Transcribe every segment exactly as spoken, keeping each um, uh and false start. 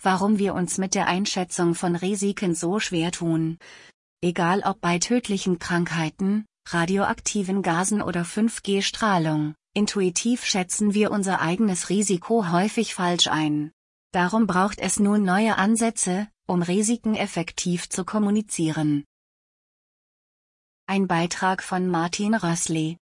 warum wir uns mit der Einschätzung von Risiken so schwer tun. Egal ob bei tödlichen Krankheiten, radioaktiven Gasen oder fünf G Strahlung, intuitiv schätzen wir unser eigenes Risiko häufig falsch ein. Darum braucht es nun neue Ansätze, um Risiken effektiv zu kommunizieren. Ein Beitrag von Martin Rössli.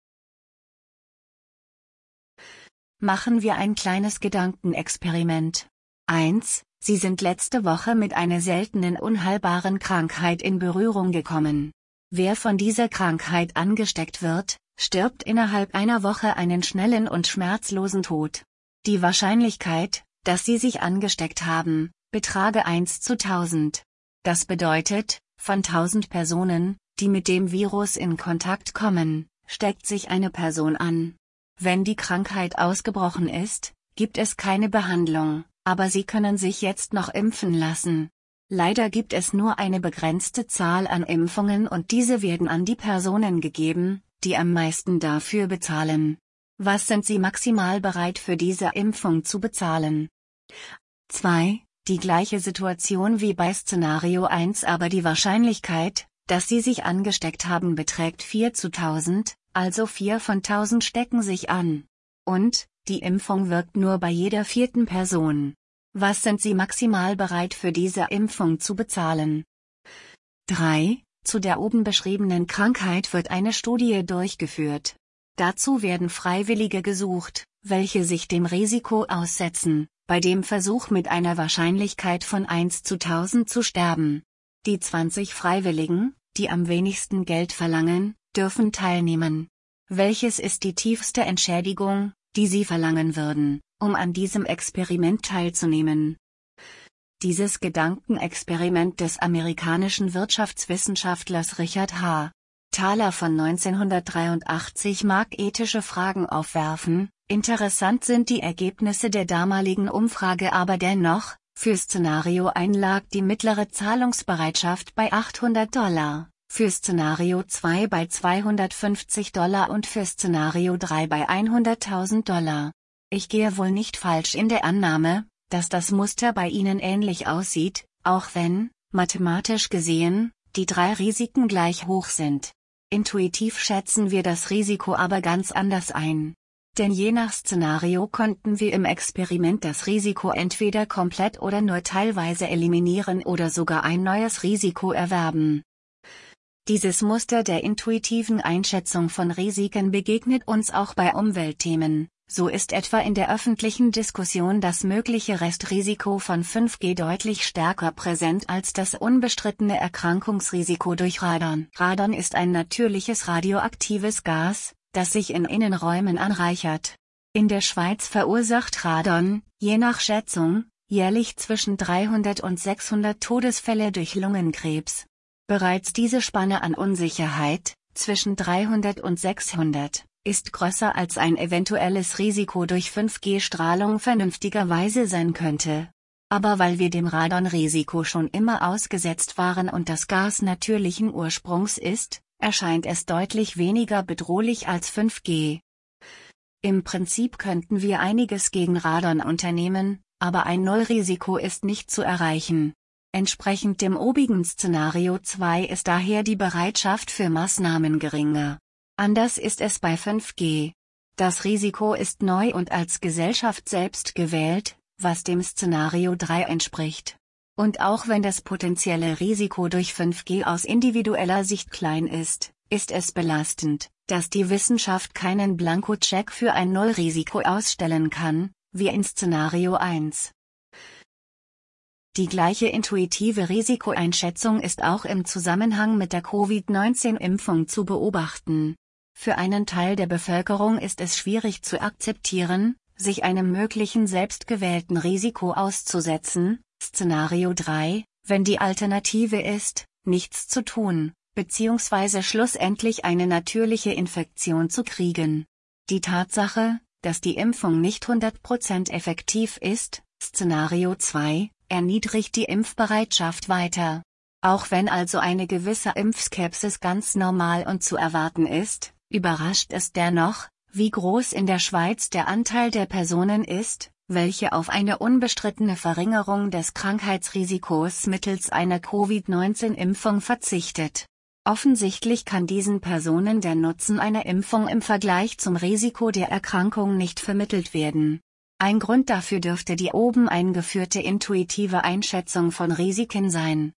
Machen wir ein kleines Gedankenexperiment. eins. Sie sind letzte Woche mit einer seltenen unheilbaren Krankheit in Berührung gekommen. Wer von dieser Krankheit angesteckt wird, stirbt innerhalb einer Woche einen schnellen und schmerzlosen Tod. Die Wahrscheinlichkeit, dass Sie sich angesteckt haben, betrage eins zu tausend. Das bedeutet, von tausend Personen, die mit dem Virus in Kontakt kommen, steckt sich eine Person an. Wenn die Krankheit ausgebrochen ist, gibt es keine Behandlung, aber Sie können sich jetzt noch impfen lassen. Leider gibt es nur eine begrenzte Zahl an Impfungen und diese werden an die Personen gegeben, die am meisten dafür bezahlen. Was sind Sie maximal bereit für diese Impfung zu bezahlen? zwei. Die gleiche Situation wie bei Szenario eins, aber die Wahrscheinlichkeit, dass Sie sich angesteckt haben, beträgt vier zu tausend, also vier von tausend stecken sich an. Und, die Impfung wirkt nur bei jeder vierten Person. Was sind Sie maximal bereit für diese Impfung zu bezahlen? drei. Zu der oben beschriebenen Krankheit wird eine Studie durchgeführt. Dazu werden Freiwillige gesucht, welche sich dem Risiko aussetzen, bei dem Versuch mit einer Wahrscheinlichkeit von eins zu tausend zu sterben. Die zwanzig Freiwilligen, die am wenigsten Geld verlangen, dürfen teilnehmen. Welches ist die tiefste Entschädigung, die Sie verlangen würden, um an diesem Experiment teilzunehmen? Dieses Gedankenexperiment des amerikanischen Wirtschaftswissenschaftlers Richard H. Thaler von neunzehnhundertdreiundachtzig mag ethische Fragen aufwerfen. Interessant sind die Ergebnisse der damaligen Umfrage aber dennoch. Für Szenario eins lag die mittlere Zahlungsbereitschaft bei achthundert Dollar, für Szenario zwei bei zweihundertfünfzig Dollar und für Szenario drei bei hunderttausend Dollar. Ich gehe wohl nicht falsch in der Annahme, dass das Muster bei Ihnen ähnlich aussieht, auch wenn, mathematisch gesehen, die drei Risiken gleich hoch sind. Intuitiv schätzen wir das Risiko aber ganz anders ein. Denn je nach Szenario konnten wir im Experiment das Risiko entweder komplett oder nur teilweise eliminieren oder sogar ein neues Risiko erwerben. Dieses Muster der intuitiven Einschätzung von Risiken begegnet uns auch bei Umweltthemen. So ist etwa in der öffentlichen Diskussion das mögliche Restrisiko von fünf G deutlich stärker präsent als das unbestrittene Erkrankungsrisiko durch Radon. Radon ist ein natürliches radioaktives Gas, das sich in Innenräumen anreichert. In der Schweiz verursacht Radon, je nach Schätzung, jährlich zwischen dreihundert und sechshundert Todesfälle durch Lungenkrebs. Bereits diese Spanne an Unsicherheit, zwischen dreihundert und sechshundert, ist größer als ein eventuelles Risiko durch fünf G Strahlung vernünftigerweise sein könnte. Aber weil wir dem Radonrisiko schon immer ausgesetzt waren und das Gas natürlichen Ursprungs ist, erscheint es deutlich weniger bedrohlich als fünf G. Im Prinzip könnten wir einiges gegen Radon unternehmen, aber ein Nullrisiko ist nicht zu erreichen. Entsprechend dem obigen Szenario zwei ist daher die Bereitschaft für Maßnahmen geringer. Anders ist es bei fünf G. Das Risiko ist neu und als Gesellschaft selbst gewählt, was dem Szenario drei entspricht. Und auch wenn das potenzielle Risiko durch fünf G aus individueller Sicht klein ist, ist es belastend, dass die Wissenschaft keinen Blankoscheck für ein Nullrisiko ausstellen kann, wie in Szenario eins. Die gleiche intuitive Risikoeinschätzung ist auch im Zusammenhang mit der Covid neunzehn Impfung zu beobachten. Für einen Teil der Bevölkerung ist es schwierig zu akzeptieren, sich einem möglichen selbstgewählten Risiko auszusetzen, Szenario drei, wenn die Alternative ist, nichts zu tun, beziehungsweise schlussendlich eine natürliche Infektion zu kriegen. Die Tatsache, dass die Impfung nicht hundert Prozent effektiv ist, Szenario zwei, erniedrigt die Impfbereitschaft weiter. Auch wenn also eine gewisse Impfskepsis ganz normal und zu erwarten ist, überrascht es dennoch, wie groß in der Schweiz der Anteil der Personen ist, welche auf eine unbestrittene Verringerung des Krankheitsrisikos mittels einer Covid neunzehn Impfung verzichtet. Offensichtlich kann diesen Personen der Nutzen einer Impfung im Vergleich zum Risiko der Erkrankung nicht vermittelt werden. Ein Grund dafür dürfte die oben eingeführte intuitive Einschätzung von Risiken sein.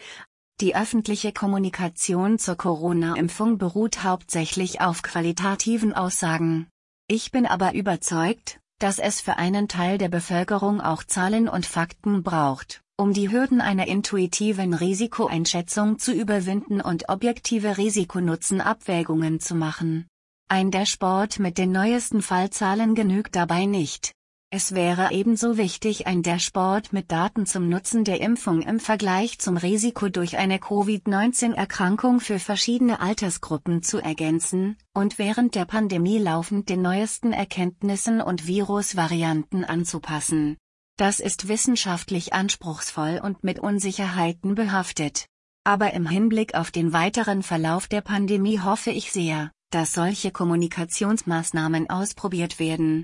Die öffentliche Kommunikation zur Corona-Impfung beruht hauptsächlich auf qualitativen Aussagen. Ich bin aber überzeugt, dass es für einen Teil der Bevölkerung auch Zahlen und Fakten braucht, um die Hürden einer intuitiven Risikoeinschätzung zu überwinden und objektive Risiko-Nutzen-Abwägungen zu machen. Ein Dashboard mit den neuesten Fallzahlen genügt dabei nicht. Es wäre ebenso wichtig, ein Dashboard mit Daten zum Nutzen der Impfung im Vergleich zum Risiko durch eine Covid neunzehn Erkrankung für verschiedene Altersgruppen zu ergänzen, und während der Pandemie laufend den neuesten Erkenntnissen und Virusvarianten anzupassen. Das ist wissenschaftlich anspruchsvoll und mit Unsicherheiten behaftet. Aber im Hinblick auf den weiteren Verlauf der Pandemie hoffe ich sehr, dass solche Kommunikationsmaßnahmen ausprobiert werden.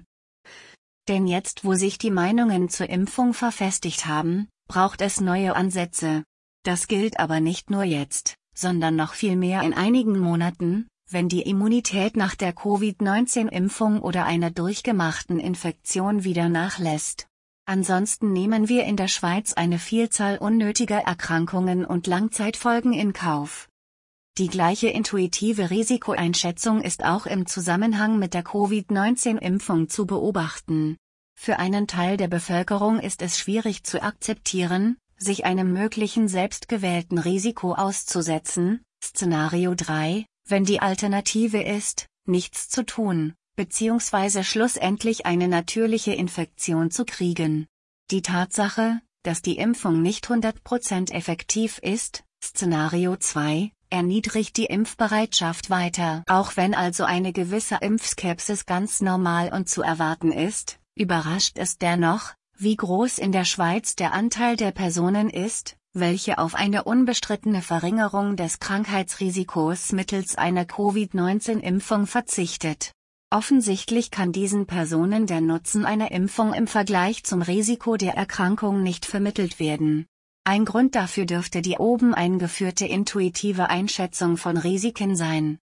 Denn jetzt, wo sich die Meinungen zur Impfung verfestigt haben, braucht es neue Ansätze. Das gilt aber nicht nur jetzt, sondern noch viel mehr in einigen Monaten, wenn die Immunität nach der Covid neunzehn Impfung oder einer durchgemachten Infektion wieder nachlässt. Ansonsten nehmen wir in der Schweiz eine Vielzahl unnötiger Erkrankungen und Langzeitfolgen in Kauf. Die gleiche intuitive Risikoeinschätzung ist auch im Zusammenhang mit der Covid neunzehn Impfung zu beobachten. Für einen Teil der Bevölkerung ist es schwierig zu akzeptieren, sich einem möglichen selbstgewählten Risiko auszusetzen, Szenario drei, wenn die Alternative ist, nichts zu tun, beziehungsweise schlussendlich eine natürliche Infektion zu kriegen. Die Tatsache, dass die Impfung nicht hundert Prozent effektiv ist, Szenario zwei, erniedrigt die Impfbereitschaft weiter. Auch wenn also eine gewisse Impfskepsis ganz normal und zu erwarten ist, überrascht es dennoch, wie groß in der Schweiz der Anteil der Personen ist, welche auf eine unbestrittene Verringerung des Krankheitsrisikos mittels einer Covid neunzehn Impfung verzichtet. Offensichtlich kann diesen Personen der Nutzen einer Impfung im Vergleich zum Risiko der Erkrankung nicht vermittelt werden. Ein Grund dafür dürfte die oben eingeführte intuitive Einschätzung von Risiken sein.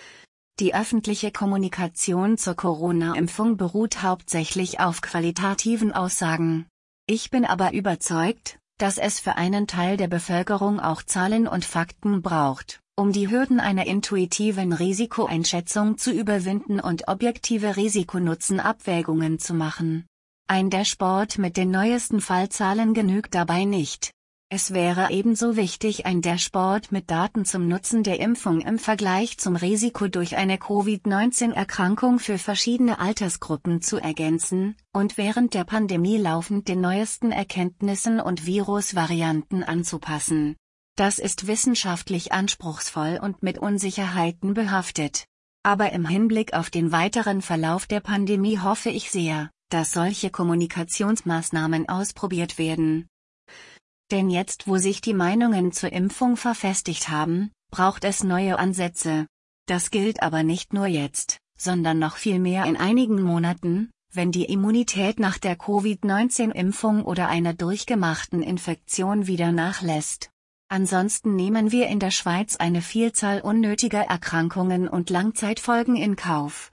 Die öffentliche Kommunikation zur Corona-Impfung beruht hauptsächlich auf qualitativen Aussagen. Ich bin aber überzeugt, dass es für einen Teil der Bevölkerung auch Zahlen und Fakten braucht, um die Hürden einer intuitiven Risikoeinschätzung zu überwinden und objektive Risiko-Nutzen-Abwägungen zu machen. Ein Dashboard mit den neuesten Fallzahlen genügt dabei nicht. Es wäre ebenso wichtig, ein Dashboard mit Daten zum Nutzen der Impfung im Vergleich zum Risiko durch eine Covid neunzehn Erkrankung für verschiedene Altersgruppen zu ergänzen, und während der Pandemie laufend den neuesten Erkenntnissen und Virusvarianten anzupassen. Das ist wissenschaftlich anspruchsvoll und mit Unsicherheiten behaftet. Aber im Hinblick auf den weiteren Verlauf der Pandemie hoffe ich sehr, dass solche Kommunikationsmaßnahmen ausprobiert werden. Denn jetzt, wo sich die Meinungen zur Impfung verfestigt haben, braucht es neue Ansätze. Das gilt aber nicht nur jetzt, sondern noch viel mehr in einigen Monaten, wenn die Immunität nach der Covid neunzehn Impfung oder einer durchgemachten Infektion wieder nachlässt. Ansonsten nehmen wir in der Schweiz eine Vielzahl unnötiger Erkrankungen und Langzeitfolgen in Kauf.